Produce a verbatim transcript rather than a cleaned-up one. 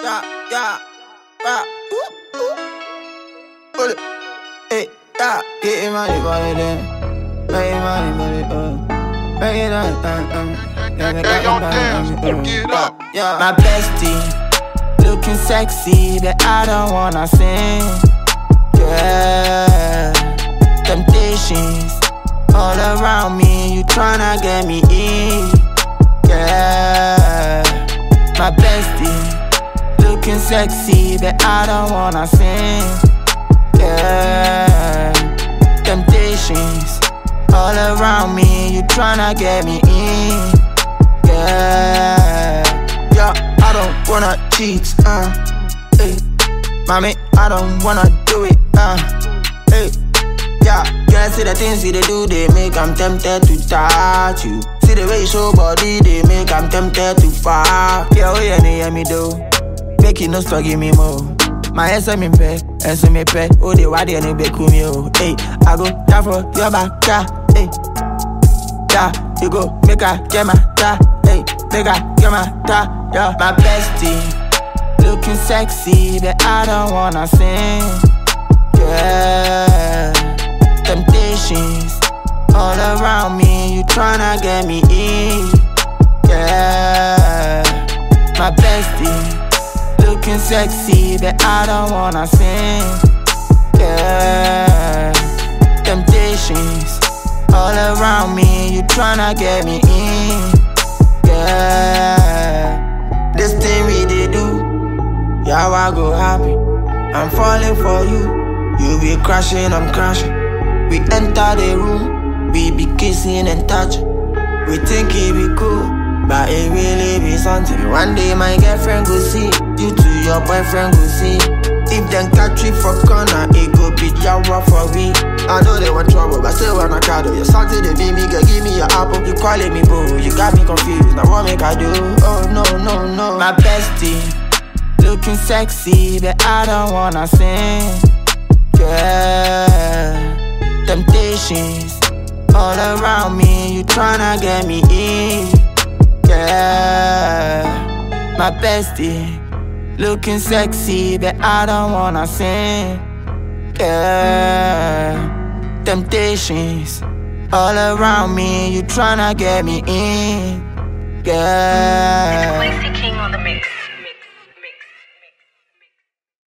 yeah, yeah, yeah, ooh, ooh. Pull it, hey, yeah, getting money for it then, making money for it, uh, making money, uh, uh, yeah, make Hey, it yo, money, dance, uh, get uh, up. yeah. My bestie, looking sexy, but I don't wanna sing, yeah. Temptations all around me, you tryna get me in, yeah. My bestie, looking sexy, but I don't wanna sing, yeah. Temptations all around me, you tryna get me in, yeah. Yeah, I don't wanna cheat, uh, hey. Mommy, I don't wanna do it, uh, hey. Yeah, girl, see the things you they do, they make I'm tempted to touch you. See the way you show body, they make I'm tempted to fuck. Yeah, oh yeah, they hear me though. Make you no stop, give me more. My ass I'm in bed, ass I'm in bed. Oh, they why they no be cool me oh. Hey, I go down for your back, yeah, hey. Yeah, you go make her get my ta, hey, make her get my ta, yeah. My bestie, looking sexy, but I don't wanna sing, yeah. Temptations all around me, you tryna get me in, yeah. My bestie, looking sexy, but I don't wanna sing, yeah. Temptations all around me, you tryna get me in, yeah. This thing we did do, yeah, I go happy. I'm falling for you. You be crashing, I'm crashing. We enter the room, we be kissing and touching. We think it be cool, but it really be something. One day my girlfriend go see, you to your boyfriend go see. If them catch you for corner, it go be Jawa for we. I know they want trouble, but still wanna cuddle. You're salty, they be me, girl, give me your apple. You calling me boo, you got me confused. Now what make I do? Oh no, no, no. My bestie, looking sexy, but I don't wanna sing, yeah. Temptations all around me, you tryna get me in, yeah. My bestie, looking sexy, but I don't wanna sing, yeah. Temptations all around me, you tryna get me in, yeah. It's Lacy King on the mix.